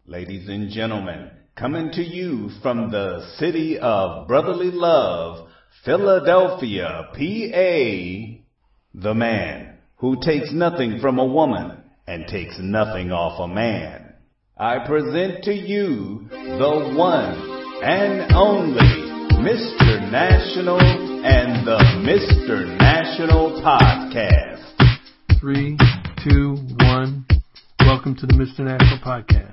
Ladies and gentlemen, coming to you from the city of brotherly love, Philadelphia, PA, the man who takes nothing from a woman and takes nothing off a man. I present to you the one and only Mr. National and the Mr. National Podcast. 3, 2, 1. Welcome to the Mr. National Podcast.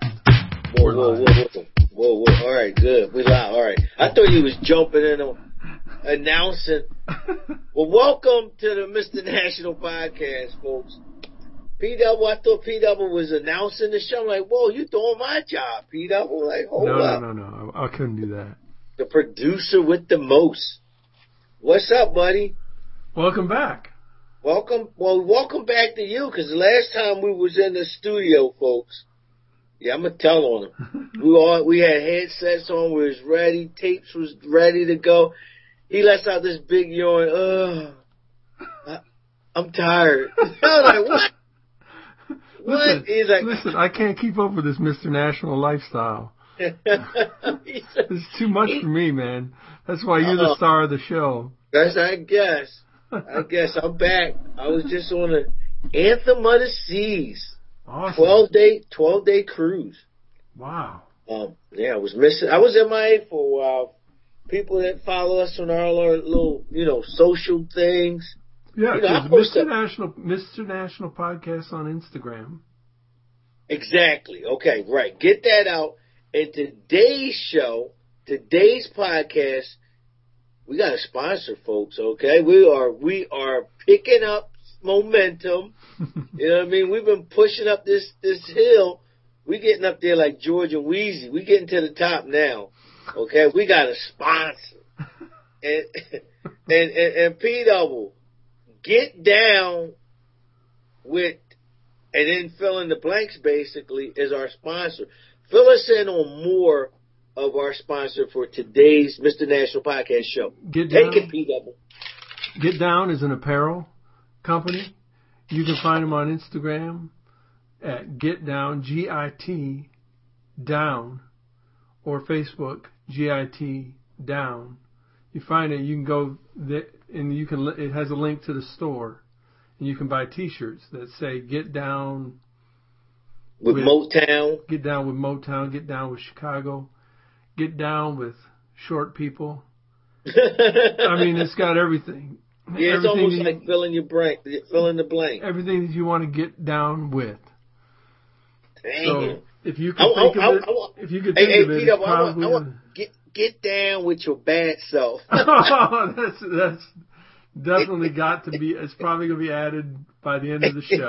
Whoa. All right, good. We live. All right. I thought you was jumping in on announcing. Well, welcome to the Mr. National Podcast, folks. P-Double, I thought P-Double was announcing the show. I'm like, whoa, you doing my job, P-Double. Like, hold up. No. I couldn't do that. The producer with the most. What's up, buddy? Welcome back. Welcome back to you, because the last time we was in the studio, folks, I'm going to tell on him. We had headsets on, we was ready, tapes was ready to go. He lets out this big yawn, I'm tired. I was like, what? He's like, listen, I can't keep up with this Mr. National lifestyle. It's too much for me, man. That's why you're the star of the show. I guess I'm back. I was just on an Anthem of the Seas. Awesome. 12-day cruise. Wow. I was missing. I was MIA for a while. People that follow us on our little, social things. Yeah, Mr. National Podcast on Instagram. Exactly. Okay, right. Get that out. And today's podcast, we got a sponsor, folks. Okay, we are picking up momentum. You know what I mean? We've been pushing up this hill. We getting up there like George and Wheezy. We getting to the top now. Okay, we got a sponsor. And P-Double, Get Down with, and then fill in the blanks basically is our sponsor. Fill us in on more of our sponsor for today's Mr. National Podcast show. Get Down. Take it, P-Double. Get Down is an apparel company. You can find them on Instagram at Get Down, G-I-T, down, or Facebook, G-I-T, down. You find it, you can go there, and it has a link to the store, and you can buy T-shirts that say Get Down with Motown. Get Down with Motown, Get Down with Chicago, Get Down with short people. I mean, it's got everything. Yeah, it's almost like fill in the blank. Everything that you want to get down with. Dang. So if you could think of it, it's probably I want get down with your bad self. That's definitely got to be. It's probably going to be added by the end of the show.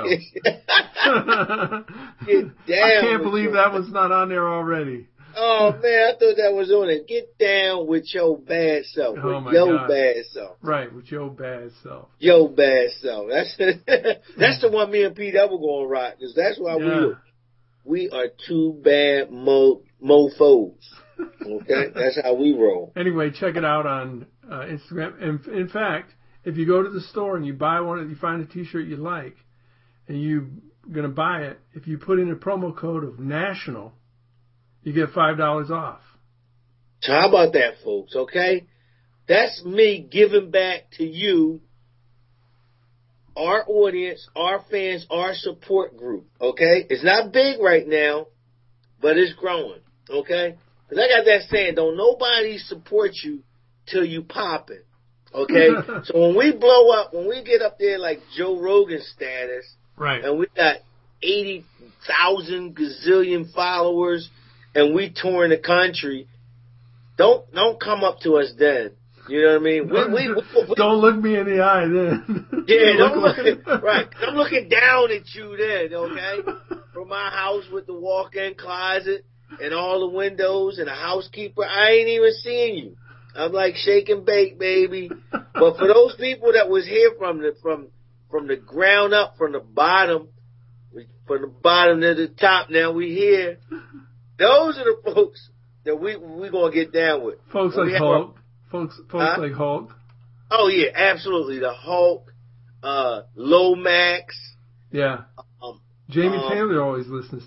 Get down. I can't believe that was not on there already. Oh man, I thought that was on it. Get down with your bad self. With your bad self. Right, with your bad self. Your bad self. That's the one me and P-Double gonna rock, because that's why we are two bad mofos. Okay, that's how we roll. Anyway, check it out on Instagram. And in fact, if you go to the store and you buy one, you find a T-shirt you like, and you're gonna buy it, if you put in a promo code of National, you get $5 off. So how about that, folks, okay? That's me giving back to you, our audience, our fans, our support group, okay? It's not big right now, but it's growing, okay? Because I got that saying, don't nobody support you till you pop it, okay? So when we blow up, when we get up there like Joe Rogan status, right, and we got 80,000 gazillion followers, and we touring the country, don't come up to us then. You know what I mean? We don't look me in the eye then. Yeah, don't look right. I'm looking down at you then, okay? From my house with the walk-in closet and all the windows and a housekeeper, I ain't even seeing you. I'm like shake and bake, baby. But for those people that was here from the ground up, from the bottom to the top, now we here. Those are the folks that we gonna get down with. Folks like Hulk. Folks like Hulk. Oh yeah, absolutely. The Hulk, Lomax. Yeah. Jamie Taylor always listens too.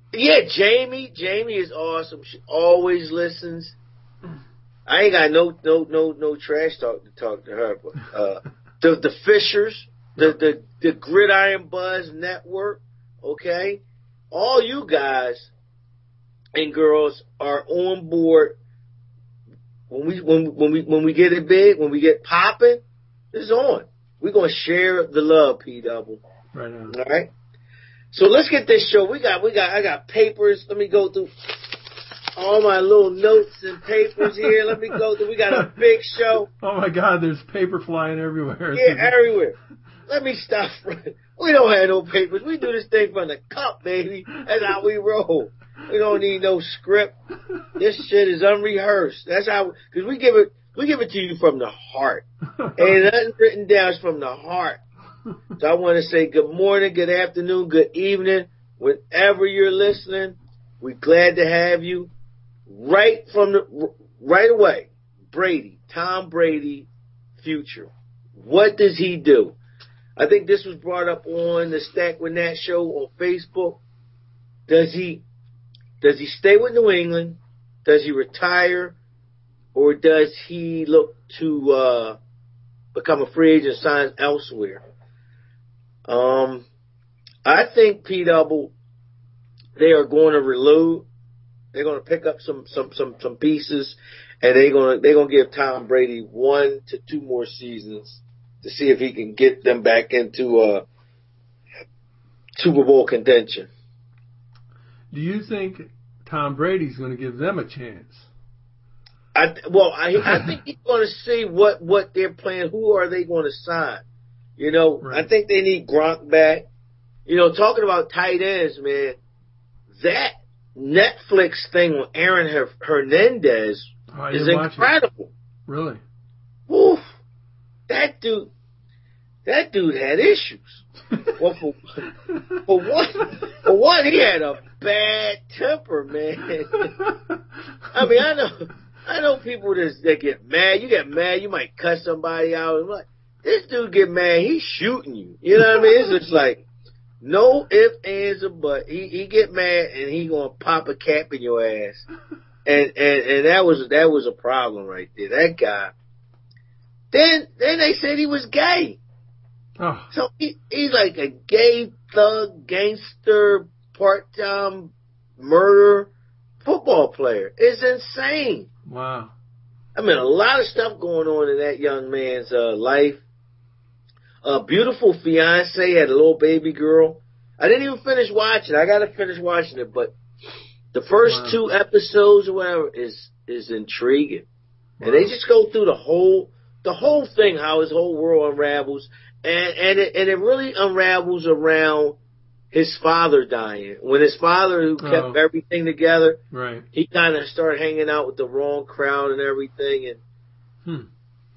Yeah, Jamie is awesome. She always listens. I ain't got no trash talk to her, but the Fishers, the Gridiron Buzz Network, okay? All you guys and girls are on board when we get it big, when we get popping, it's on. We're gonna share the love, P Double. Right on. All right. So let's get this show. I got papers. Let me go through all my little notes and papers here. Let me go through. We got a big show. Oh my God, there's paper flying everywhere. Yeah, everywhere. Let me stop. We don't have no papers. We do this thing from the cup, baby. That's how we roll. We don't need no script. This shit is unrehearsed. That's how, because we give it to you from the heart. Ain't nothing written down. It's from the heart. So I want to say good morning, good afternoon, good evening, whenever you're listening. We're glad to have you. Right away, Tom Brady, future. What does he do? I think this was brought up on the Stack with Nat show on Facebook. Does he stay with New England? Does he retire? Or does he look to become a free agent, sign elsewhere? I think P Double, they are going to reload. They're going to pick up some pieces, and they're going to give Tom Brady 1 to 2 more seasons to see if he can get them back into Super Bowl contention. Do you think Tom Brady's going to give them a chance? I think he's going to see what they're playing. Who are they going to sign? You know, right. I think they need Gronk back. You know, talking about tight ends, man, that Netflix thing with Aaron Hernandez is incredible. Really? Oof. That dude had issues. Well, for one, he had a bad temper, man. I mean, I know people that get mad. You get mad, you might cuss somebody out. I'm like, this dude get mad, he's shooting you. You know what I mean? It's just like, no ifs, ands, or buts. He get mad and he gonna pop a cap in your ass. And that was a problem right there. That guy. Then they said he was gay. Oh. So he's like a gay thug, gangster, part-time murder football player. It's insane. Wow. I mean, a lot of stuff going on in that young man's life. A beautiful fiance, had a little baby girl. I didn't even finish watching. I got to finish watching it, but the first 2 episodes or whatever is intriguing. Wow. And they just go through the whole thing, how his whole world unravels, and it really unravels around his father dying. When his father, who kept everything together, right, he kind of started hanging out with the wrong crowd and everything. And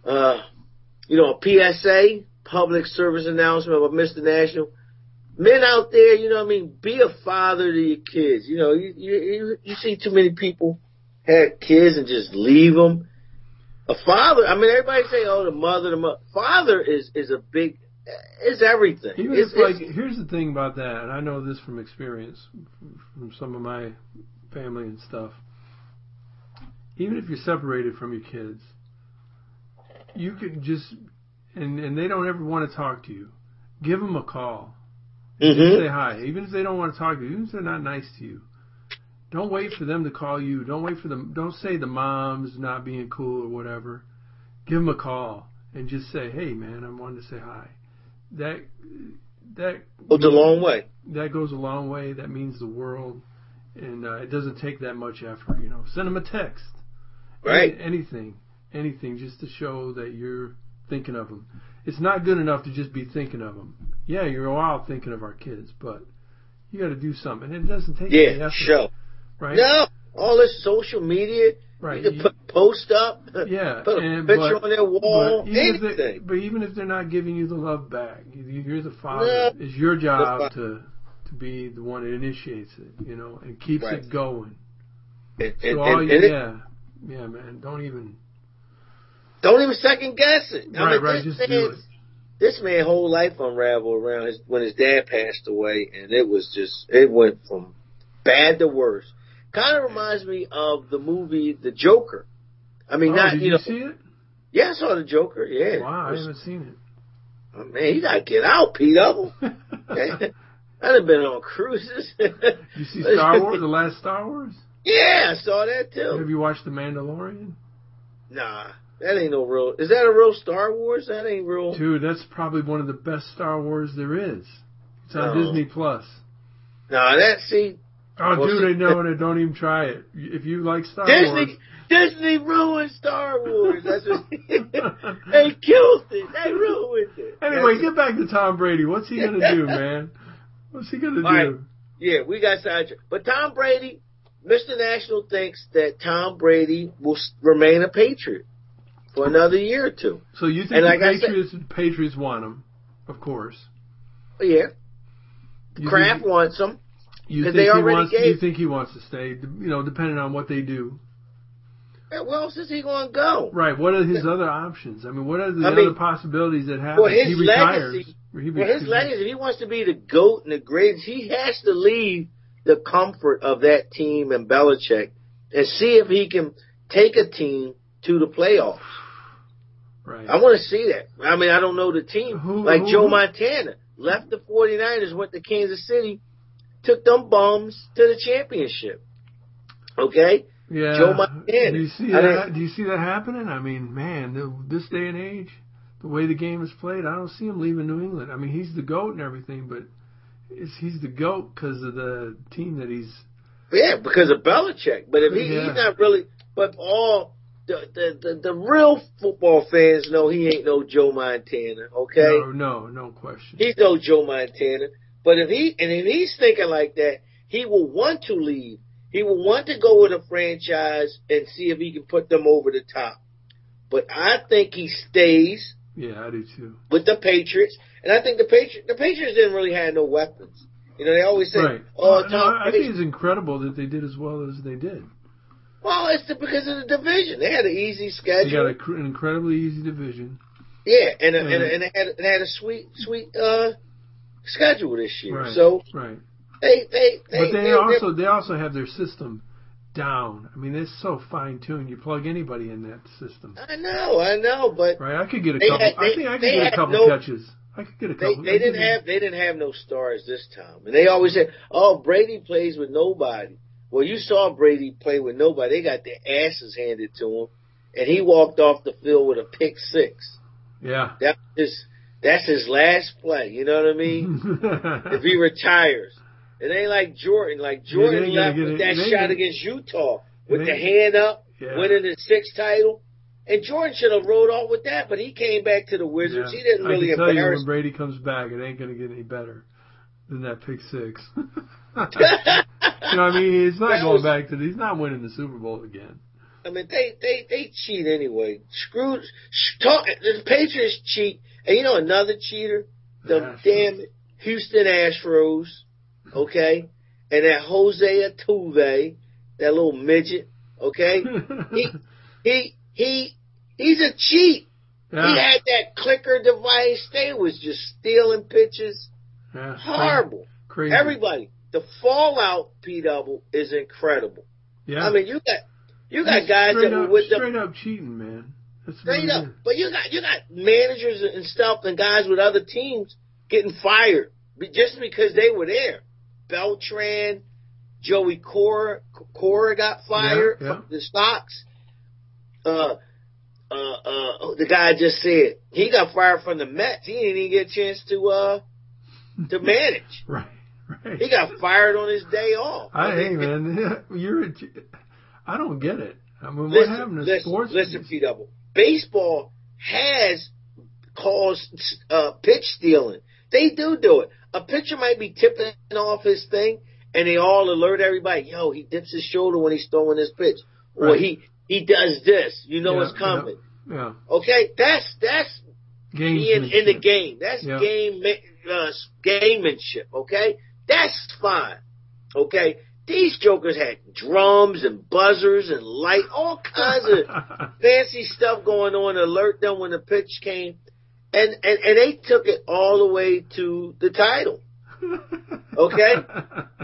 you know, a PSA, public service announcement about Mr. National. Men out there, you know what I mean, be a father to your kids. You know, you see too many people have kids and just leave them. A father, I mean, everybody say, oh, the mother. Father is everything. Here's the thing about that, and I know this from experience, from some of my family and stuff. Even if you're separated from your kids, you could just, and they don't ever want to talk to you, give them a call. Say hi. Even if they don't want to talk to you, even if they're not nice to you. Don't wait for them to call you. Don't say the mom's not being cool or whatever. Give them a call and just say, hey, man, I wanted to say hi. That goes a long way. That goes a long way. That means the world. And it doesn't take that much effort, you know. Send them a text. Right. Anything just to show that you're thinking of them. It's not good enough to just be thinking of them. Yeah, you're all out thinking of our kids, but you got to do something. And it doesn't take any effort. Show. Right? No, all this social media. Right. You can put a post up. Yeah. Put a picture on their wall. Anything. But even if they're not giving you the love back, you're the father. It's your job to be the one that initiates it, you know, and keeps it going. Yeah, man. Don't even second guess it. Just do it. This man's whole life unraveled around when his dad passed away, and it went from bad to worse. Kind of reminds me of the movie The Joker. I mean, did you see it? Yeah, I saw The Joker. Yeah. Wow, I haven't seen it. Oh, man, you gotta get out, Pete Double. I'd have been on cruises. You see Star Wars, the last Star Wars? Yeah, I saw that too. Have you watched The Mandalorian? Nah, that ain't no real. Is that a real Star Wars? That ain't real. Dude, that's probably one of the best Star Wars there is. It's on Disney Plus. Nah, see. Oh, well, dude, don't even try it. If you like Star Wars. Disney ruined Star Wars. That's what they killed it. They ruined it. Anyway, get back to Tom Brady. What's he gonna do, man? What's he gonna do? Right. Yeah, we got sidetracked. But Tom Brady, Mr. National thinks that Tom Brady will remain a Patriot for another year or two. So you think the Patriots want him, of course. Yeah. Kraft wants him. You think he wants to stay, depending on what they do. Where else is he going to go? Right. What are his other options? I mean, what are the other possibilities that happen? His legacy, if he wants to be the GOAT and the greatest, he has to leave the comfort of that team and Belichick and see if he can take a team to the playoffs. Right. I want to see that. I mean, I don't know the team. Joe Montana left the 49ers, went to Kansas City, took them bums to the championship. Okay? Yeah. Joe Montana. Do you see that happening? I mean, man, this day and age, the way the game is played, I don't see him leaving New England. I mean, he's the GOAT and everything, but he's the GOAT because of the team that he's... Yeah, because of Belichick. But if he's not really... But all the real football fans know he ain't no Joe Montana, okay? No question. He's no Joe Montana. But if he's thinking like that, he will want to leave. He will want to go with a franchise and see if he can put them over the top. But I think he stays. Yeah, I do too. With the Patriots. And I think the Patriots didn't really have no weapons. They always say, right. I think it's incredible that they did as well as they did. Well, it's because of the division. They had an easy schedule. They got an incredibly easy division. Yeah, and it had a sweet schedule this year. Right, so right. But they also have their system down. I mean, it's so fine tuned. You plug anybody in that system. I know, but right. I could get a couple. I think I could get a couple catches. I could get a couple. They didn't have no stars this time, and they always said, "Oh, Brady plays with nobody." Well, you saw Brady play with nobody. They got their asses handed to him, and he walked off the field with a pick six. Yeah, that's his last play. You know what I mean? If he retires. It ain't like Jordan. Like Jordan left with that shot against Utah with the hand up, winning his sixth title. And Jordan should have rode off with that, but he came back to the Wizards. Yeah. He didn't really embarrass. I can tell you when Brady comes back, it ain't going to get any better than that pick six. I mean, he's not going back to. He's not winning the Super Bowl again. I mean, they cheat anyway. The Patriots cheat, and another cheater, the damn Houston Astros. Okay, and that Jose Altuve, that little midget. Okay, he's a cheat. Yeah. He had that clicker device. They was just stealing pitches. Yeah, horrible. Crazy. Everybody, the fallout, P-Double, is incredible. Yeah, I mean, you got guys that were with them straight up cheating, man. That's straight up. But you got managers and stuff and guys with other teams getting fired just because they were there. Beltran, Joey Cora got fired from the Sox. The guy I just said he got fired from the Mets. He didn't even get a chance to manage. Right. He got fired on his day off. Hey man, I don't get it. I mean, what happened to sports? Listen, P-Double. Baseball has caused pitch stealing. They do it. A pitcher might be tipping off his thing, and they all alert everybody. Yo, he dips his shoulder when he's throwing his pitch, or he does this. It's coming. Yeah. Okay, that's being in the game. That's gamemanship. Okay, that's fine. Okay, these jokers had drums and buzzers and all kinds of fancy stuff going on to alert them when the pitch came. And they took it all the way to the title. Okay?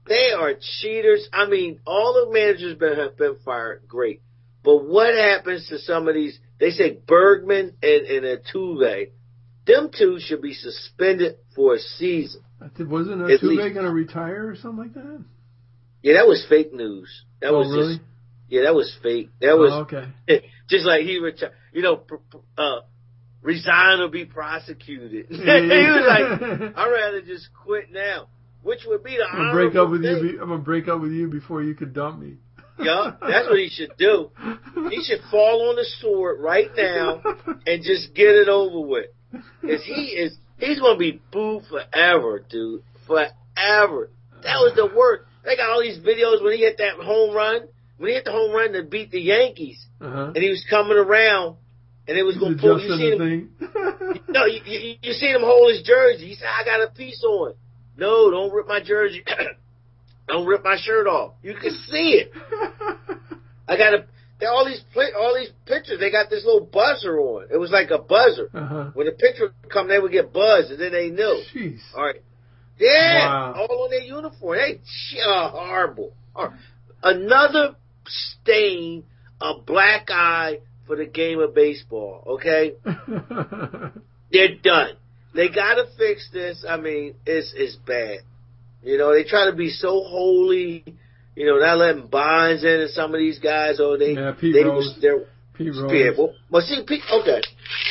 They are cheaters. I mean, all the managers have been fired. Great. But what happens to some of these? They say Bergman and Altuve. Them two should be suspended for a season. Wasn't Altuve going to retire or something like that? Yeah, that was fake news. That was really? Just, yeah, that was fake. That was okay. Just like he retired. You know, resign or be prosecuted. He was like, I'd rather just quit now, which would be the honorable thing. I'm gonna break up with you before you could dump me. Yeah, that's what he should do. He should fall on the sword right now and just get it over with. Cause he's gonna be booed forever, dude. Forever. That was the worst. They got all these videos when he hit that home run. When he hit the home run to beat the Yankees, and he was coming around, and it was going to pull. You see him? No, you seen him hold his jersey. He said, "I got a piece on." No, don't rip my jersey. Don't rip my shirt off. You can see it. I got all these pictures. They got this little buzzer on. It was like a buzzer. When the picture would come, they would get buzzed, and then they knew. Jeez. All right. Yeah. Wow. All on their uniform. They horrible. Another stain, a black eye for the game of baseball, okay? They're done. They gotta fix this. I mean, it's bad. You know, they try to be so holy, you know, not letting Bonds in and some of these guys, Pete Rose. Well, see, Pete, okay.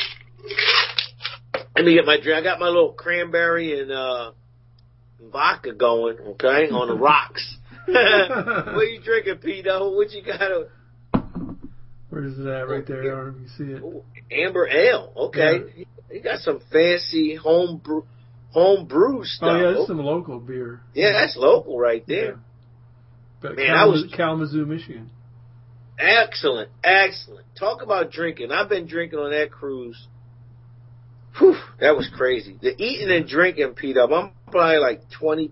Let me get my drink. I got my little cranberry and vodka going, okay, on the rocks. What you drinking, Pito? What you got? Where is it at? Right there. I don't know if you see it. Ooh, Amber Ale. Okay. Yeah. You got some fancy home brew stuff. Oh, yeah, that's some local beer. Yeah, that's local right there. Yeah. Man, Kalamazoo, Michigan. Excellent. Talk about drinking. I've been drinking on that cruise. Whew, that was crazy. The eating and drinking, Pito, I'm probably like 20.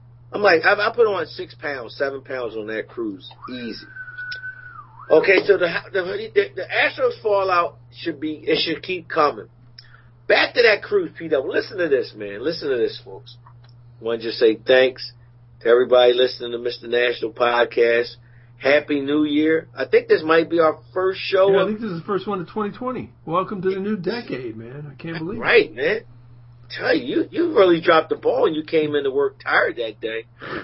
I put on 6 pounds, 7 pounds on that cruise. Easy. Okay, so the Astros fallout should keep coming. Back to that cruise, Pete. Listen to this, man. Listen to this, folks. I want to just say thanks to everybody listening to Mr. National Podcast. Happy New Year. I think this might be our first show. Yeah, I think this is the first one of 2020. Welcome to the new decade, man. I can't believe it. Right, man. Tell you really dropped the ball and you came into work tired that day.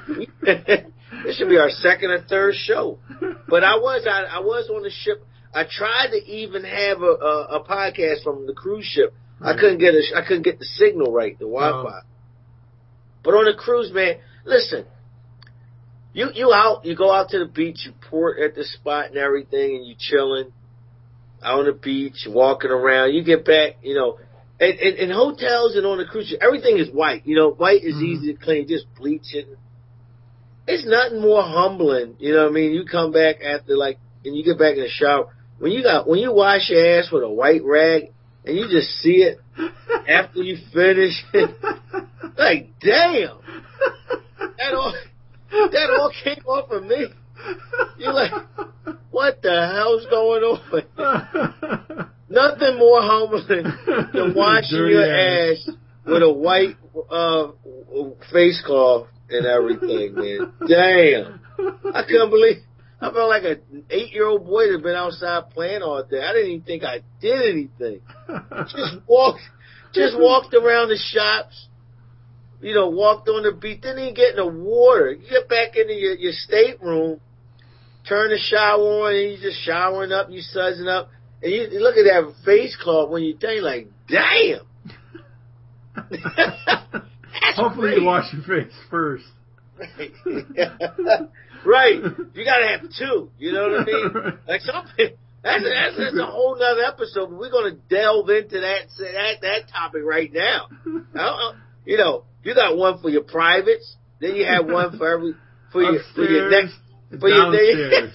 This should be our second or third show. But I was on the ship. I tried to even have a podcast from the cruise ship. Right. I couldn't get the signal right, the Wi-Fi. But on the cruise, man, listen. You go out to the beach, you port at the spot and everything, and you chilling out on the beach, walking around. You get back, you know. In hotels and on the cruise ship, everything is white. You know, white is easy to clean. Just bleach it. It's nothing more humbling. You know what I mean? You come back after and you get back in the shower. When you wash your ass with a white rag and you just see it after you finish, like damn, that all came off of me. You're like, what the hell's going on? Nothing more humbling than washing your ass with a white face cloth and everything, man. Damn. I couldn't believe. I felt like an 8-year-old boy that's been outside playing all day. I didn't even think I did anything. Just walked around the shops. You know, walked on the beach. Didn't even get in the water. You get back into your stateroom, turn the shower on, and you just showering up, you sudsing up. And you look at that face cloth when you think, like, damn. Hopefully you wash your face first. Right. You got to have two. You know what I mean? Like something. That's a whole nother episode. But we're going to delve into that topic right now. You know, you got one for your privates. Then you have one for your next. For downstairs.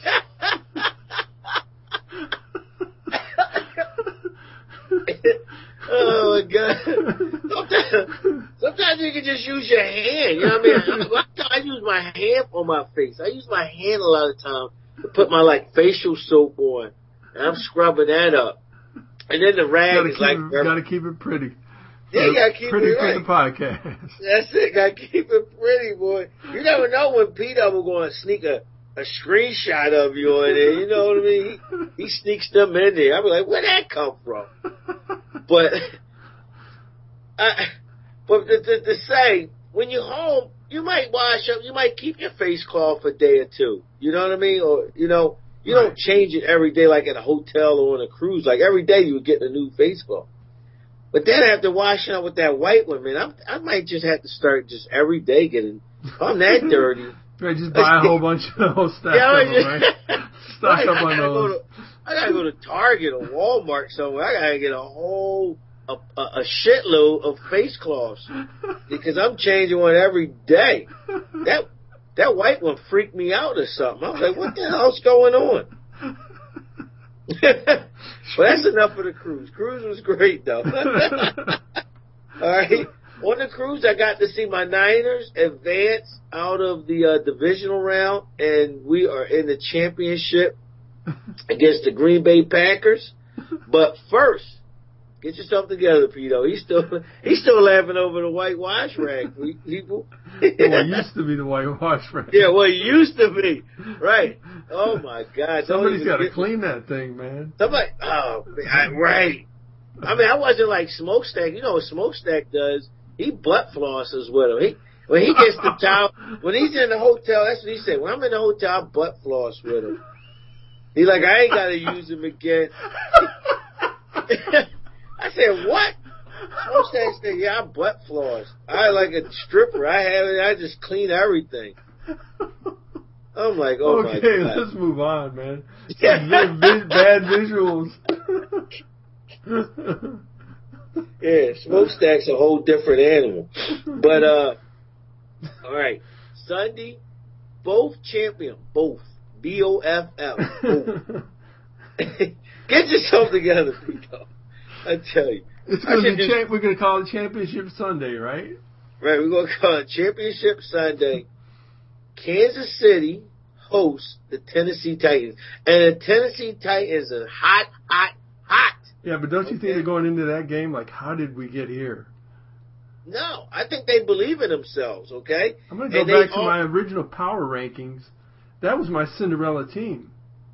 Oh my God! Sometimes you can just use your hand. You know what I mean? I use my hand on my face. I use my hand a lot of time to put my facial soap on, and I'm scrubbing that up. And then the rag is like gotta keep it pretty Yeah, you gotta keep pretty it for right. the podcast. That's it. Gotta keep it pretty, boy. You never know when P-Double going to sneak a screenshot of you on there. You know what I mean? He sneaks them in there. I be like, where'd that come from? But to say, when you're home, you might wash up. You might keep your face cloth for a day or two. You know what I mean? Or, you know, you don't change it every day like at a hotel or on a cruise. Like every day you would get a new face cloth. But then after washing up with that white one, man, I might just have to start just every day getting. If I'm that dirty. Right, just buy a whole bunch of those stacks of them, right? Stock up on those. I gotta go to Target or Walmart somewhere. I gotta get a whole a shitload of face cloths because I'm changing one every day. That white one freaked me out or something. I was like, what the hell's going on? Well, that's enough for the cruise. Cruise was great, though. All right. On the cruise, I got to see my Niners advance out of the divisional round, and we are in the championship against the Green Bay Packers. But first, get yourself together, Pito. He's still laughing over the whitewash rag, people. Well, it used to be the whitewash rag. Yeah, well, it used to be. Right. Oh, my God. Somebody's got to clean that thing, man. Somebody, right. I mean, I wasn't like Smokestack. You know what Smokestack does? He butt flosses with him. When he gets the towel, when he's in the hotel, that's what he said. When I'm in the hotel, I butt floss with him. He's like, I ain't got to use him again. I said, what? Smokestack said, yeah, I butt floss. I like a stripper. I just clean everything. I'm like, oh my God. Okay, let's move on, man. Bad visuals. Yeah, Smokestack's a whole different animal. But, all right. Sunday, both. B-O-F-L. Both. Get yourself together, Pito. I tell you. We're going to call it Championship Sunday, right? Right, we're going to call it Championship Sunday. Kansas City hosts the Tennessee Titans. And the Tennessee Titans are hot. Yeah, but don't you think they're going into that game like, how did we get here? No, I think they believe in themselves, okay? I'm going to go back to my original power rankings. That was my Cinderella team.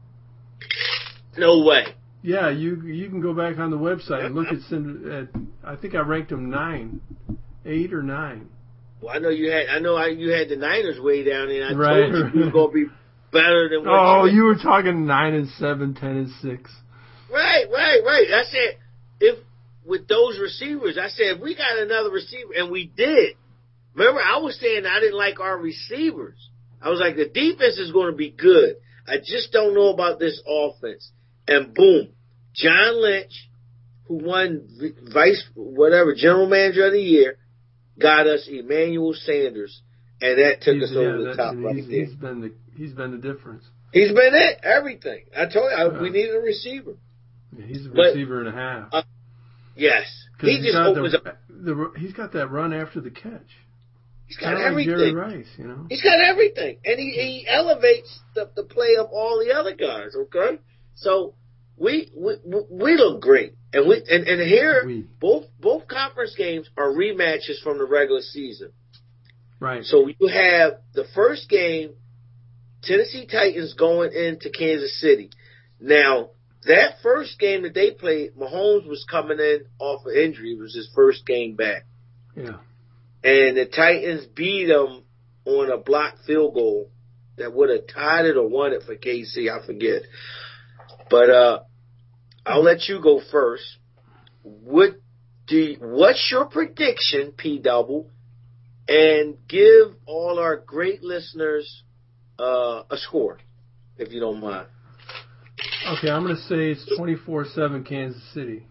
No way. Yeah, you can go back on the website and look at I think I ranked them 8 or 9. Well, I know you had the Niners way down there. And I right. told you were going to be better than what you were talking 9 and 7, 10 and 6. Right. I said, if with those receivers, I said, if we got another receiver, and we did. Remember, I was saying I didn't like our receivers. I was like, the defense is going to be good. I just don't know about this offense. And boom, John Lynch, who won general manager of the year, got us Emmanuel Sanders, and that took us over the top right there. He's been the difference. He's been it, everything. I told you, we needed a receiver. Yeah, he's a receiver and a half. Yes. He just opens up. He's got that run after the catch. He's got everything. Like Jerry Rice, you know. He's got everything, and he elevates the play of all the other guys. Okay, so we look great, and here both conference games are rematches from the regular season. Right. So you have the first game, Tennessee Titans going into Kansas City. Now that first game that they played, Mahomes was coming in off of injury. It was his first game back. Yeah. And the Titans beat them on a blocked field goal that would have tied it or won it for KC. I forget. But I'll let you go first. What's your prediction, P-Double? And give all our great listeners a score, if you don't mind. Okay, I'm going to say it's 24-7 Kansas City.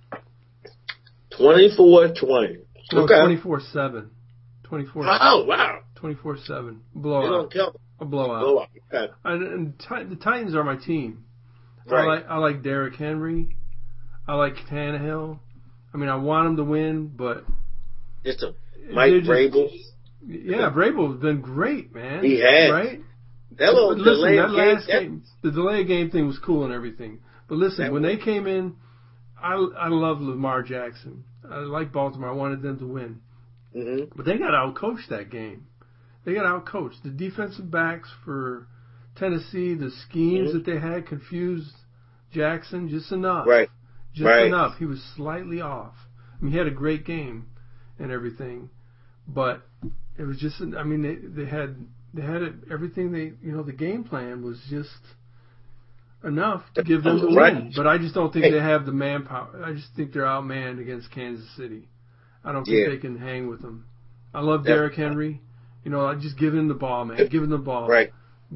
24-20. No, okay. 24-7. 24. Oh, wow. 24-7. Blowout. A blowout. Okay. And the Titans are my team. Right. I like Derrick Henry. I like Tannehill. I mean, I want them to win, but... Mike Vrabel. Yeah, Vrabel's been great, man. He has. Right? That little delay game, the delay game thing was cool and everything. But listen, when they came in, I love Lamar Jackson. I like Baltimore. I wanted them to win. Mm-hmm. But they got out-coached that game. They got out-coached. The defensive backs for Tennessee, the schemes that they had confused Jackson just enough. Right. Just enough. He was slightly off. I mean, he had a great game and everything, but it was just, I mean, they had it, everything the game plan was just enough to give them the win. But I just don't think they have the manpower. I just think they're outmanned against Kansas City. I don't think they can hang with them. I love Derrick Henry. I just give him the ball, man. Give him the ball. Right.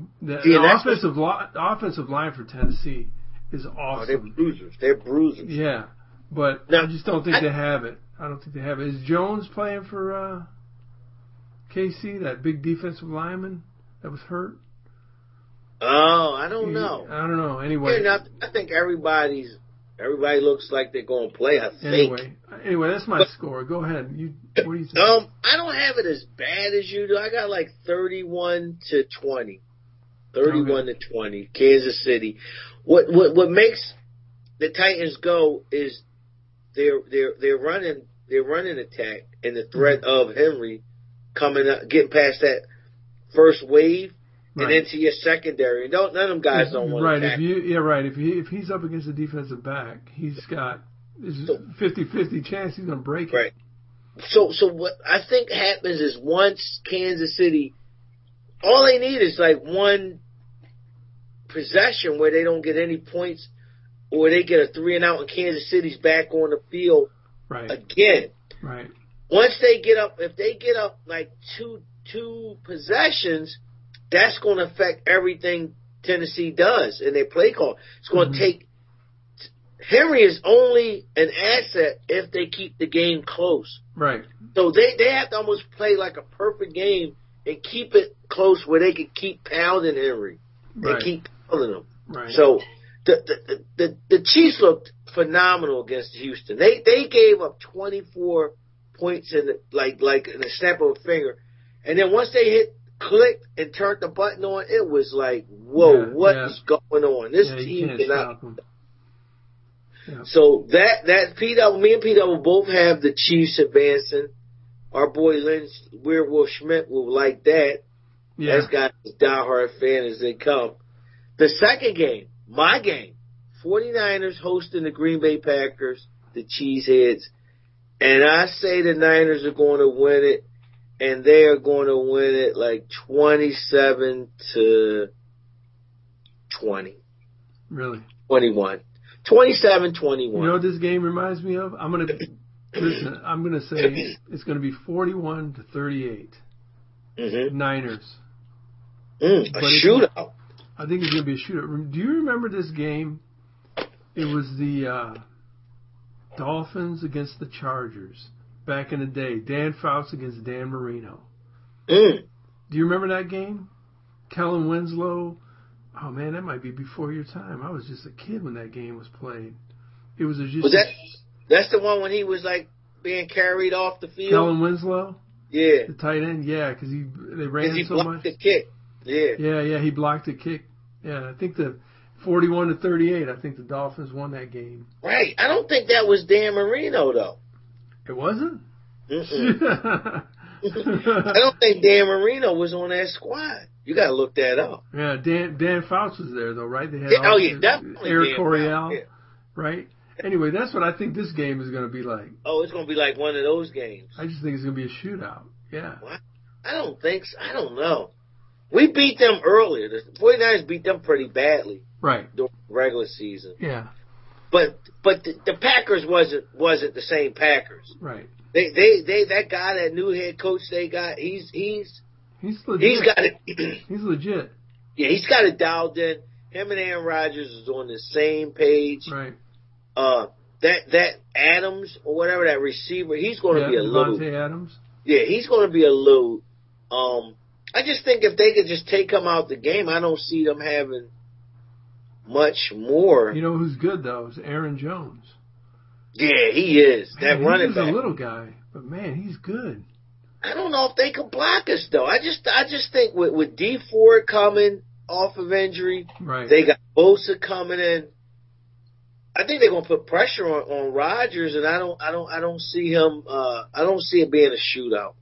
The offensive line for Tennessee is awesome. They're bruisers. Yeah, but I just don't think they have it. I don't think they have it. Is Jones playing for KC, that big defensive lineman that was hurt? Oh, I don't know. I don't know. Anyway, I think everybody looks like they're going to play. I think. Anyway, that's my score. Go ahead. What do you think? I don't have it as bad as you do. I got like 31-20. 31-20. Kansas City. What makes the Titans go is they're running attack and the threat of Henry coming up, getting past that first wave. Right. And into your secondary. None of them guys don't want to attack. If he's up against a defensive back, he's got this 50-50 chance he's going to break it. Right. So what I think happens is once Kansas City, all they need is like one possession where they don't get any points, or they get a 3-and-out and Kansas City's back on the field again. Right. Once they get up, if they get up like two possessions, that's going to affect everything Tennessee does in their play call. It's going to take – Henry is only an asset if they keep the game close. Right. So they have to almost play like a perfect game and keep it close where they can keep pounding Henry and keep pounding him. Right. So the Chiefs looked phenomenal against Houston. They gave up 24 points in in a snap of a finger. And then once they clicked and turned the button on, it was like, whoa, what is going on? This team cannot. Yeah. So that me and P Double both have the Chiefs advancing. Our boy Lynch Will Schmidt will like that. Yeah. That's got as diehard fan as they come. The second game, my game, 49ers hosting the Green Bay Packers, the Cheeseheads, and I say the Niners are going to win it. And they are going to win it like 27-20. Really? 21. 27-21. You know what this game reminds me of? I'm going to say it's going to be 41-38. Mm-hmm. Niners. A shootout. I think it's going to be a shootout. Do you remember this game? It was the Dolphins against the Chargers. Back in the day, Dan Fouts against Dan Marino. Do you remember that game? Kellen Winslow. Oh man, that might be before your time. I was just a kid when that game was played. It was just. That's the one when he was like being carried off the field. Kellen Winslow. Yeah. The tight end. Yeah, because they ran so much. He blocked the kick. Yeah. Yeah. He blocked the kick. Yeah, I think the 41-38. I think the Dolphins won that game. Right. I don't think that was Dan Marino though. It wasn't? I don't think Dan Marino was on that squad. You got to look that up. Yeah, Dan Fouts was there, though, right? They had definitely Eric Coryell, right? Anyway, that's what I think this game is going to be like. Oh, it's going to be like one of those games. I just think it's going to be a shootout. Yeah. What? I don't think so. I don't know. We beat them earlier. The 49ers beat them pretty badly. Right. During the regular season. Yeah. But the Packers wasn't the same Packers. Right. They that guy, that new head coach they got, he's legit. He's got it. He's legit. Yeah, he's got it dialed in. Him and Aaron Rodgers is on the same page. Right. That Adams or whatever, that receiver, he's going to be a little. Devontae Adams. Yeah, he's going to be a little. I just think if they could just take him out the game, I don't see them having much more. You know who's good though is Aaron Jones. Yeah, he is. Man, that running back. He's a little guy, but man, he's good. I don't know if they can block us though. I just think with D Ford coming off of injury, right. They got Bosa coming in. I think they're gonna put pressure on Rodgers, and I don't see him. I don't see it being a shootout.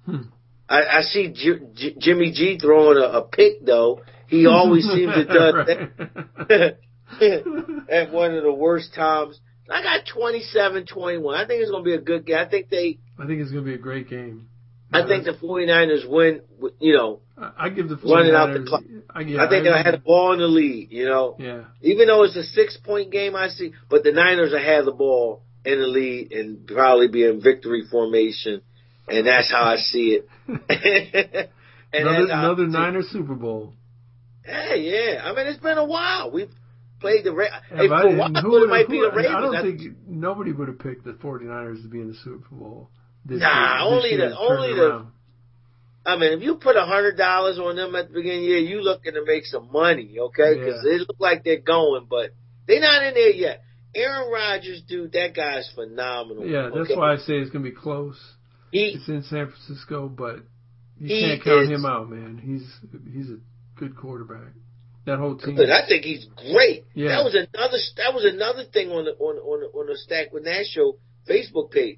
I see Jimmy G throwing a pick though. He always seems to do that at one of the worst times. I got 27-21. I think it's going to be a good game. I think it's going to be a great game. I think the 49ers win, I give the 49ers. Running out the clock. I think they'll have the ball in the lead, Yeah. Even though it's a 6-point game, I see. But the Niners will have the ball in the lead and probably be in victory formation. And that's how I see it. Another Niners Super Bowl. Hey, yeah. I mean, it's been a while. We've played the Ravens. I don't think nobody would have picked the 49ers to be in the Super Bowl. Only the. I mean, if you put $100 on them at the beginning of the year, you looking to make some money, okay? Because they look like they're going, but they're not in there yet. Aaron Rodgers, dude, that guy's phenomenal. Yeah, that's why I say it's going to be close. It's in San Francisco, but you can't count him out, man. He's a good quarterback. That whole team. I think he's great. Yeah. That was another thing on the Stack with Nash show Facebook page.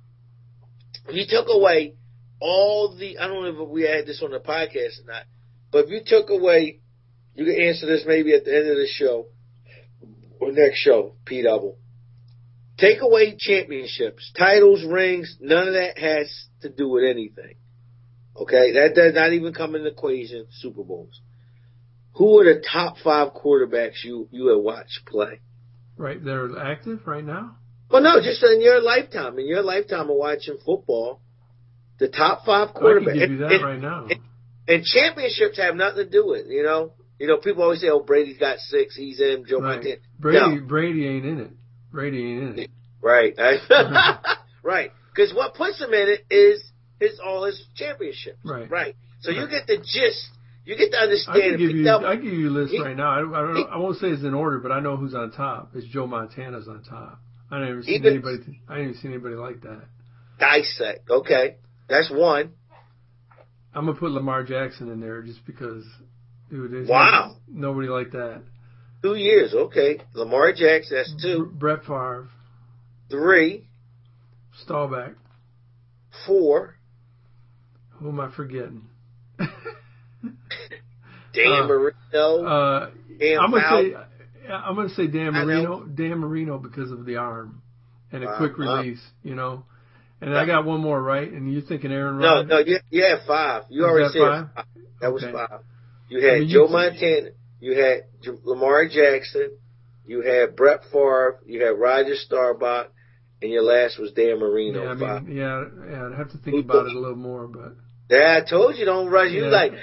He took away all the. I don't know if we had this on the podcast or not, but if you took away, you can answer this maybe at the end of the show or next show, P Double. Take away championships, titles, rings. None of that has to do with anything. Okay, that does not even come in the equation. Super Bowls. Who are the top 5 quarterbacks you have watched play? Right, they're active right now? Well, no, just in your lifetime. In your lifetime of watching football, the top 5 quarterbacks. I can give you that right now. And championships have nothing to do with it, You know, people always say, "Oh, Brady's got 6. He's in Joe Montana." Brady ain't in it. Brady ain't in it. Right. Right. Because what puts him in it is all his championships. Right. So you get the gist. You get to understand. I can give you a list right now. I won't say it's in order, but I know who's on top. It's Joe Montana's on top. I didn't even see anybody like that. Dissect. Okay. That's one. I'm going to put Lamar Jackson in there just because, dude, there's nobody like that. 2 years. Okay. Lamar Jackson, that's 2. Brett Favre. 3. Staubach. 4. Who am I forgetting? Dan Marino. I'm gonna say Dan Marino. Dan Marino because of the arm and a quick release, And I got one more, right? And you're thinking Aaron Rodgers? No, you had 5. You already said 5. That was 5. You had Joe Montana. You had Lamar Jackson. You had Brett Favre. You had Roger Staubach. And your last was Dan Marino. I'd have to think about it a little more, but. Yeah, I told you don't rush. You I'm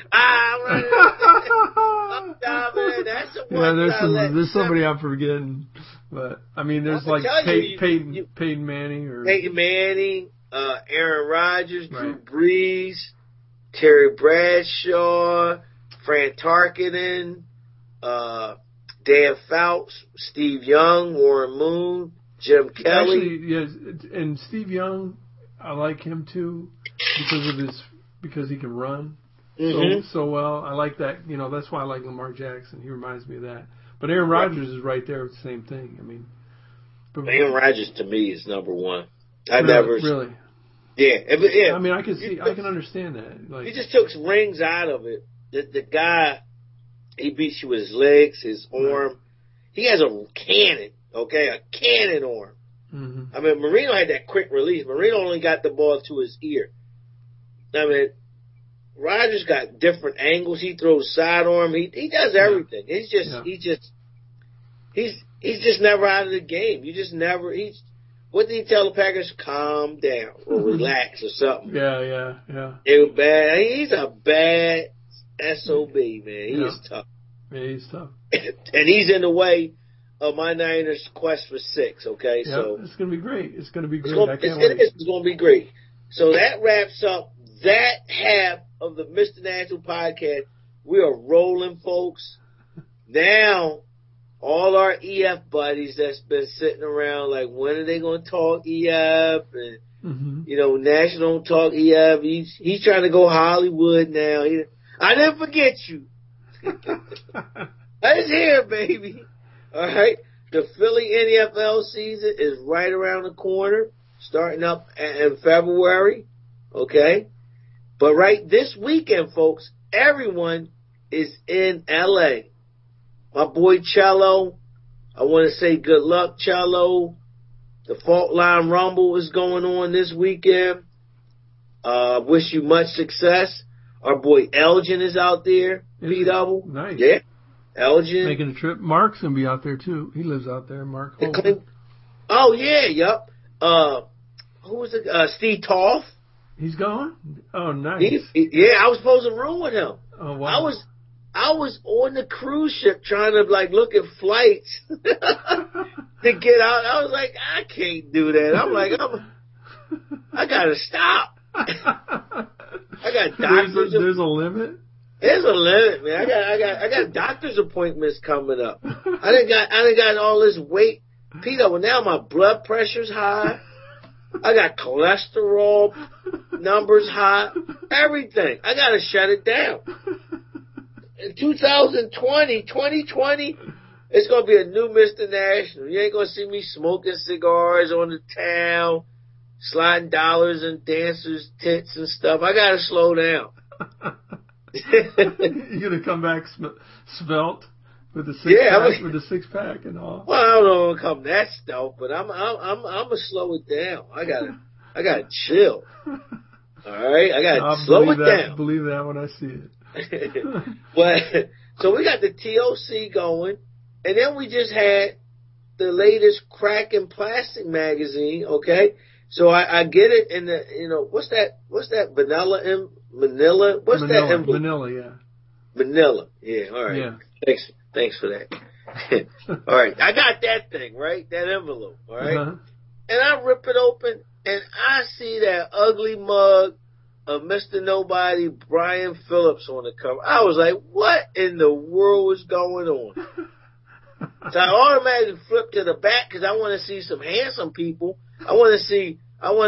running. That's the one. There's somebody I'm forgetting, but I mean, there's like Peyton Manning Peyton Manning, Aaron Rodgers, Drew Brees, Terry Bradshaw, Fran Tarkenton, Dan Fouts, Steve Young, Warren Moon, Jim Kelly. Actually, yes, and Steve Young, I like him too because he can run so well. I like that. That's why I like Lamar Jackson. He reminds me of that. But Aaron Rodgers is right there with the same thing. I mean, Aaron Rodgers to me is number 1. Really. Yeah. I mean, I can understand that. Like, he just took rings out of it. The guy, he beats you with his legs, his arm. He has a cannon. Okay, a cannon arm. Mm-hmm. I mean, Marino had that quick release. Marino only got the ball to his ear. I mean, Rodgers got different angles. He throws sidearm. He does everything. He's just never out of the game. You just never. What did he tell the Packers? Calm down or relax or something. Yeah. It was bad. He's a bad SOB, man. He is tough. Yeah, he's tough. And he's in the way of my Niners' quest for 6. Okay, so it's gonna be great. It's gonna be great. I can't wait. It's gonna be great. So that wraps up that half of the Mr. Natural podcast. We are rolling, folks. Now, all our EF buddies that's been sitting around like, when are they going to talk EF? And, Nash don't talk EF. He's trying to go Hollywood now. I didn't forget you. I was here, baby. All right. the Philly NFL season is right around the corner, starting up in February. Okay? But right this weekend, folks, everyone is in LA. My boy Cello, I want to say good luck, Cello. The Fault Line Rumble is going on this weekend. Wish you much success. Our boy Elgin is out there. P-Double. Nice. Yeah. Elgin. Making a trip. Mark's going to be out there, too. He lives out there, Mark Holden. Oh, yeah, yep. Who was it? Steve Toth. He's going? Oh, nice. Yeah, I was supposed to room with him. Oh, wow. I was on the cruise ship trying to look at flights to get out. I was like, I can't do that. I'm like, I gotta stop. I got doctors. There's a limit. There's a limit, man. I got doctor's appointments coming up. I done got all this weight. Peter, well, now my blood pressure's high. I got cholesterol numbers high. Everything. I gotta shut it down. In 2020, it's going to be a new Mr. National. You ain't going to see me smoking cigars on the town, sliding dollars and dancers' tits and stuff. I got to slow down. You're going to come back svelte with the six pack and all. Well, I don't know if come that stealth, but I'm going to slow it down. I got to chill. All right? I got to slow it down. Believe that when I see it. But so we got the TOC going, and then we just had the latest Crackin' Plastic magazine. Okay, so I get it in the what's that Manila? What's that emblem? Manila, yeah. Manila, yeah. All right. Yeah. Thanks for that. All right, I got that thing right, that envelope. All right, and I rip it open, and I see that ugly mug of Mr. Nobody, Brian Phillips on the cover. I was like, what in the world is going on? So I automatically flipped to the back because I want to see some handsome people. I want to see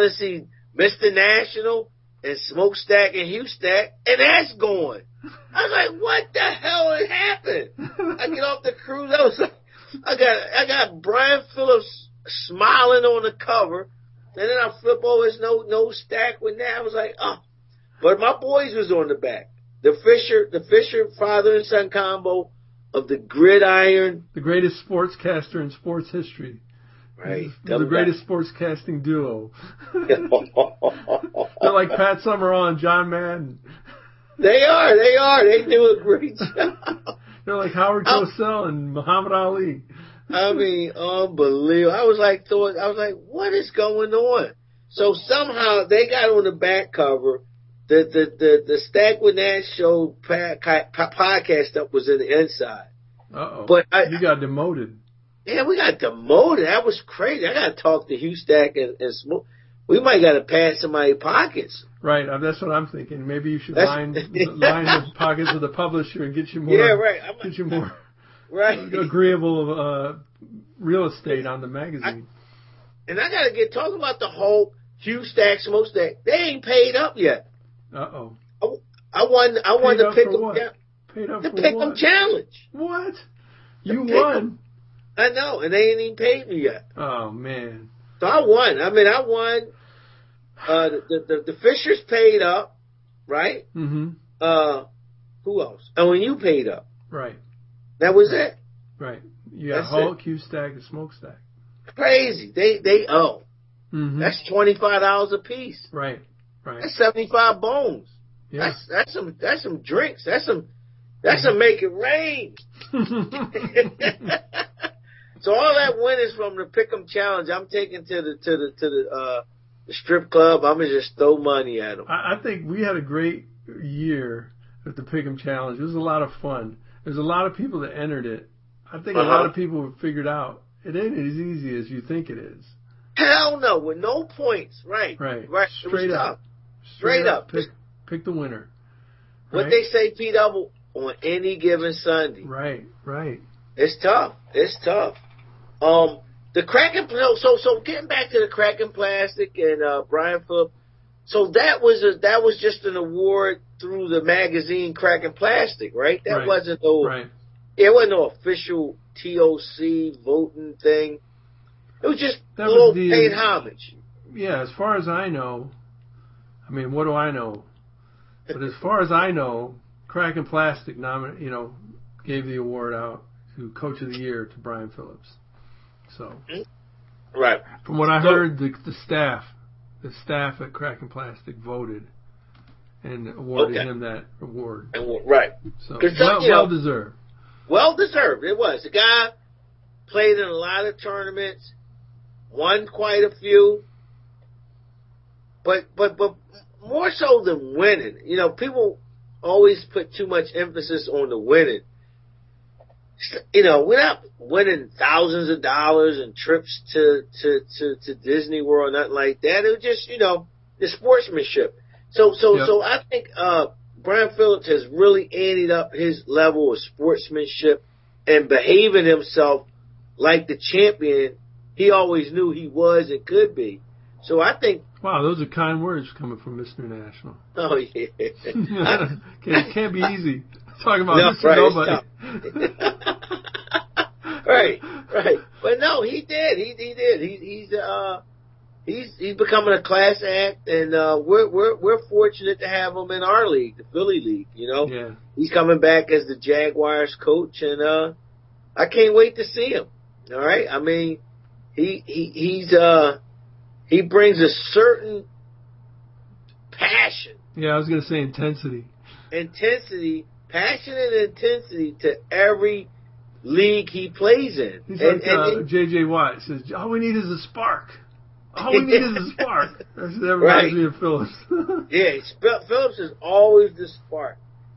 Mr. National and Smokestack and Hughstack, and that's going. I was like, what the hell had happened? I get off the cruise. I was like, I got Brian Phillips smiling on the cover, and then I flip over his no stack with that. I was like, oh. But my boys was on the back. The Fisher father and son combo of the Gridiron. The greatest sportscaster in sports history. Right. The greatest sportscasting duo. They're like Pat Summerall and John Madden. They are. They do a great job. They're like Howard Cosell and Muhammad Ali. I mean, unbelievable. I was like, what is going on? So somehow they got on the back cover. The Stack with Nash show podcast stuff was in the inside. Uh-oh. But you got demoted. Yeah, we got demoted. That was crazy. I got to talk to Hugh Stack and Smoke. We might got to pad somebody's pockets. Right. That's what I'm thinking. Maybe you should line the pockets of the publisher and get you more. Yeah, right. Get you more right. agreeable real estate on the magazine. And I got to get talking about the whole Hugh Stack, Smokestack. They ain't paid up yet. Uh-oh. I won the Pick'em Challenge. What? You won? I know, and they ain't even paid me yet. Oh, man. So I won. I won. The Fishers paid up, right? Mm-hmm. Who else? Oh, and you paid up. Right. That was it. Right. You got Hulk, Hughstack, and Smokestack. Crazy. They owe. Mm-hmm. That's $25 a piece. Right. Right. That's 75 bones. Yeah. That's some drinks. That's some make it rain. So all that winnings from the Pick'em Challenge, I'm taking to the strip club. I'm gonna just throw money at them. I think we had a great year at the Pick'em Challenge. It was a lot of fun. There's a lot of people that entered it. I think a lot of people figured out it ain't as easy as you think it is. Hell no, with no points. Right. Straight up. Straight up. Pick the winner. What they say, P-Double, on any given Sunday. Right. It's tough. The Crackin' so getting back to the Crackin' Plastic and Brian Phillips. So that was just an award through the magazine Crackin' Plastic, right? That wasn't no. Right. It wasn't no official TOC voting thing. It was just a little paying homage. Yeah, as far as I know, I mean, what do I know? But as far as I know, Kraken Plastic gave the award out to Coach of the Year to Brian Phillips. So, right. From what I heard, the staff at Kraken Plastic voted and awarded him that award. Right. So well deserved. Well deserved. It was. The guy played in a lot of tournaments, won quite a few, but more so than winning. People always put too much emphasis on the winning. We're not winning thousands of dollars and trips to Disney World, nothing like that. It was just, the sportsmanship. So I think Brian Phillips has really added up his level of sportsmanship and behaving himself like the champion he always knew he was and could be. So I think. Wow, those are kind words coming from Mr. National. Oh yeah. It can't be easy talking about Mr. Nobody. Right. But no, he did. He did. He's becoming a class act, and we're fortunate to have him in our league, the Philly League. Yeah. He's coming back as the Jaguars coach, and I can't wait to see him. All right, I mean, he brings a certain passion. Yeah, I was going to say intensity. Passion and intensity to every league he plays in. He's like J.J. Watt says, all we need is a spark. All we need is a spark. That reminds me of Phillips. Yeah, Phillips is always the spark.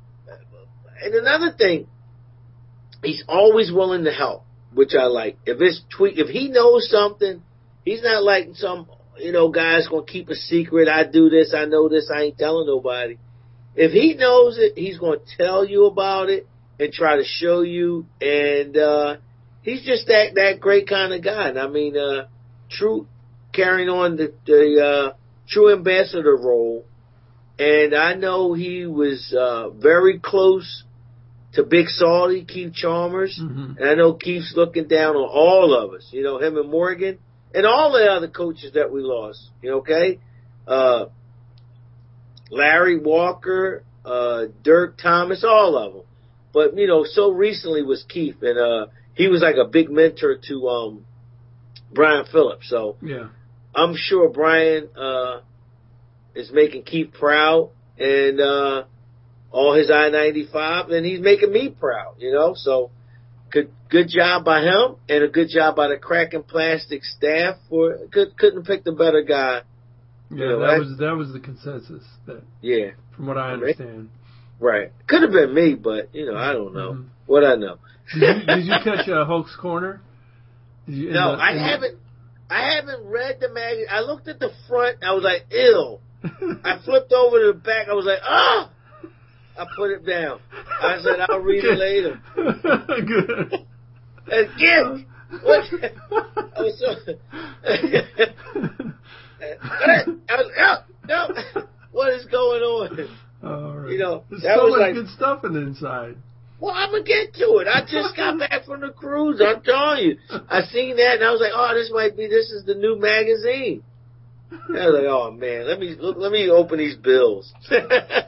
And another thing, he's always willing to help, which I like. If he knows something, he's not like some, guy's going to keep a secret. I do this, I know this, I ain't telling nobody. If he knows it, he's going to tell you about it and try to show you. And he's just that great kind of guy. And I mean, carrying on the true ambassador role. And I know he was very close to Big Salty, Keith Chalmers. Mm-hmm. And I know Keith's looking down on all of us, him and Morgan and all the other coaches that we lost, okay? Larry Walker, Dirk Thomas, all of them. But, so recently was Keith, and he was like a big mentor to Brian Phillips. So yeah. I'm sure Brian is making Keith proud, and all his I-95, and he's making me proud, So good job by him, and a good job by the Kraken Plastic staff. Couldn't pick a better guy. Yeah, that was the consensus. From what I understand. Right. Could have been me, but I don't know. Mm-hmm. What I know. Did you catch Hulk's Corner? No, I haven't. I haven't read the magazine. I looked at the front. I was like, ew. I flipped over to the back. I was like, ah. I put it down. I said, I'll read it later. Good. Again. What? I was so. No. What is going on? All right. There's that so was much like, good stuff in the inside. Well, I'm going to get to it. I just got back from the cruise. I'm telling you. I seen that, and I was like, oh, this is the new magazine. And I was like, oh, man, let me open these bills. Let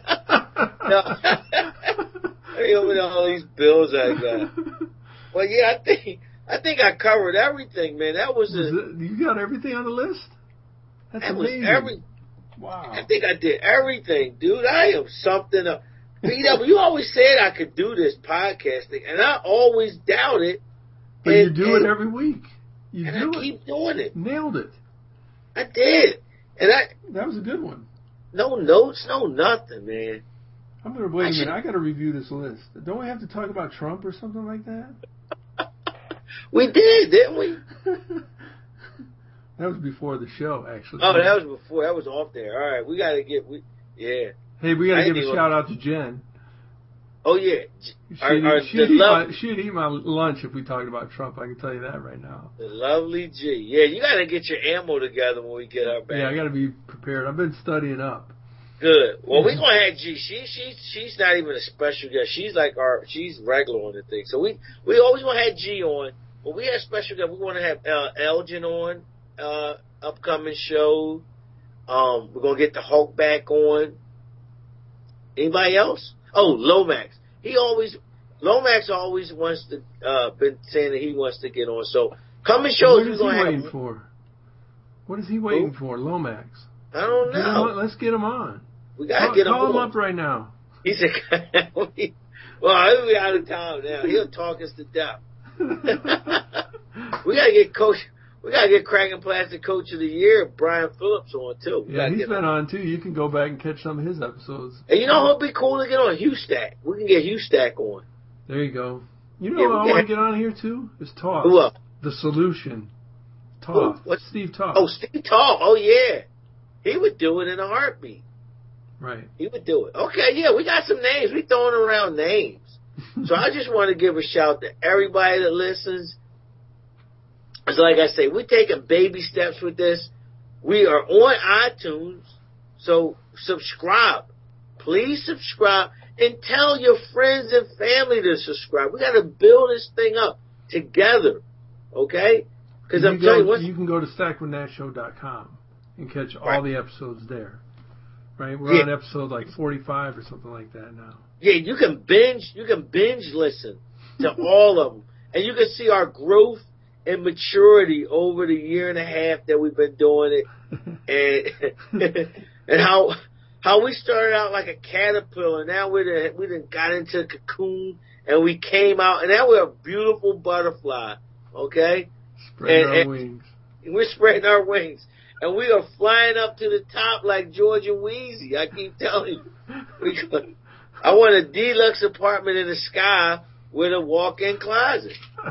me open all these bills I got. Well, yeah, I think I covered everything, man. You got everything on the list? That's amazing. Wow. I think I did everything, dude. I am something up. BW, you always said I could do this podcasting, and I always doubted. But you do it every week. I keep doing it. Nailed it. I did. And that was a good one. No notes, no nothing, man. Wait a minute. I got to review this list. Don't we have to talk about Trump or something like that? We did, didn't we? That was before the show, actually. Oh, that was before. That was off there. All right, we got to yeah. Hey, we got to give a shout out to Jen. Oh, yeah. She'd eat my lunch if we talked about Trump. I can tell you that right now. The lovely G. Yeah, you got to get your ammo together when we get our back. Yeah, I got to be prepared. I've been studying up. Good. Well, we're gonna have G. She's not even a special guest. She's like she's regular on the thing. So we always want to have G on. But we have special guests. We want to have Elgin on upcoming show. We're gonna get the Hulk back on. Anybody else? Oh, Lomax. Lomax always wants to been saying that he wants to get on. So coming shows we're gonna have. Waiting for? What is he waiting for, Lomax? I don't know. Let's get him on. We gotta get him on. Call him up right now. He said, "Well, he'll be out of town now. He'll talk us to death." We gotta get Coach. We gotta get Cracking Plastic Coach of the Year, Brian Phillips, on too. Yeah, he's been on too. You can go back and catch some of his episodes. And you know who'd be cool to get on? Hugh Stack. We can get Hugh Stack on. There you go. You know who I want to get on here too? Is Toss. Who up? The Solution. Toss. What's Steve Toss? Oh, Steve Toss. Oh yeah, he would do it in a heartbeat. Right. He would do it. Okay, yeah, we got some names. We throwing around names. So I just want to give a shout to everybody that listens. So like I say, we're taking baby steps with this. We are on iTunes, so subscribe. Please subscribe and tell your friends and family to subscribe. We got to build this thing up together, okay? Because I'm telling you, you can go to StackWithNashShow.com and catch all the episodes there. Right? We're on episode like 45 or something like that now. Yeah, you can binge listen to all of them. And you can see our growth and maturity over the year and a half that we've been doing it. And how we started out like a caterpillar, and now we done got into a cocoon, and we came out, and now we're a beautiful butterfly, okay? Spreading our wings. We're spreading our wings. And we are flying up to the top like George and Wheezy. I keep telling you. I want a deluxe apartment in the sky with a walk-in closet.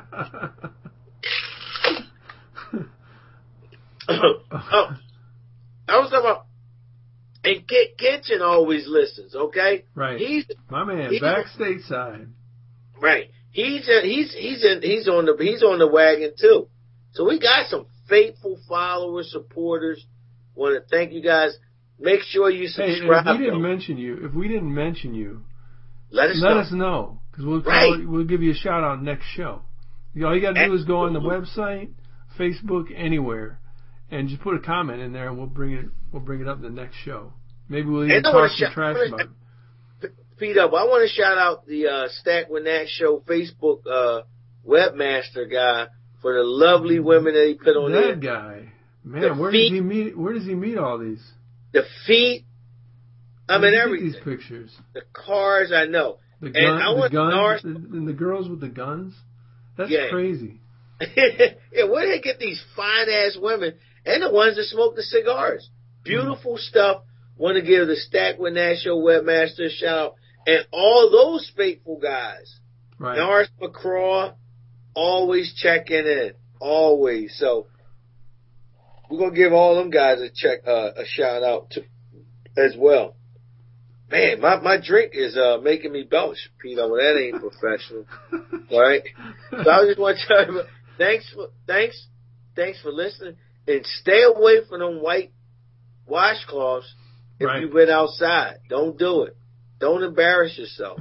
I was talking about, and Kitchen always listens, okay? Right. My man, back stateside. Right. He's on the wagon too. So we got some faithful followers, supporters. Want to thank you guys. Make sure you subscribe. Hey, if we didn't mention you, let us know because we'll give you a shout out next show. All you got to do is go on the website, Facebook, anywhere, and just put a comment in there, and we'll bring it up the next show. Maybe we'll even talk some trash about it. Pete up. I want to shout out the Stack with Nash Show Facebook webmaster guy for the lovely women that he put on there. That guy, man, where does he meet all these? The feet. I mean everything. These pictures. The cars, I know. The guns, and the girls with the guns. That's crazy. Yeah, where do they get these fine ass women and the ones that smoke the cigars? Beautiful stuff. Want to give the Stack with Nash Show webmaster a shout out, and all those faithful guys. Right. Norris McCraw, always checking in, always. So we're gonna give all them guys a shout out to as well. Man, my drink is making me belch, Pete. Well, that ain't professional. All right. So I just want to tell you, thanks for listening, and stay away from them white washcloths if you've been outside. Don't do it. Don't embarrass yourself.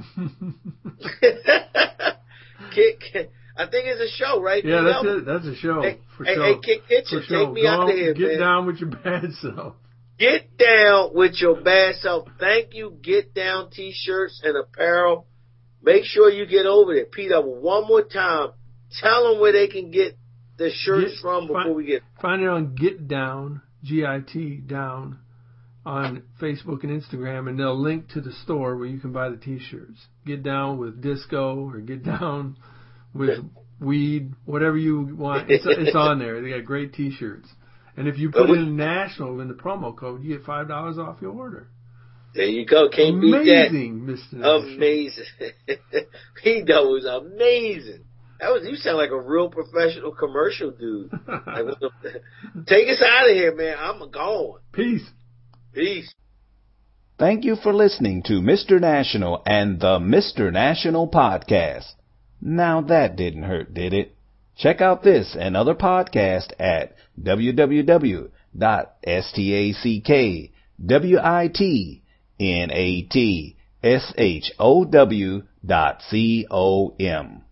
I think it's a show, right? Yeah, that's it. That's a show. For sure. Hey, Kitchen, take me out of here, man. Get down with your bad self. Get down with your bad self. Thank you, Get Down T-shirts and apparel. Make sure you get over there. Peter, one more time. Tell them where they can get the shirts from before we get. Find it on Get Down, G-I-T, down, on Facebook and Instagram, and they'll link to the store where you can buy the T-shirts. Get Down with disco or Get Down with weed, whatever you want. It's on there. They got great T-shirts. And if you put in National in the promo code, you get $5 off your order. There you go. Can't beat that. Amazing, Mr. National. Amazing. That was amazing. You sound like a real professional commercial dude. Take us out of here, man. I'm gone. Peace. Thank you for listening to Mr. National and the Mr. National Podcast. Now that didn't hurt, did it? Check out this and other podcasts at www.stackWithNashShow.com. NATSHOW.com.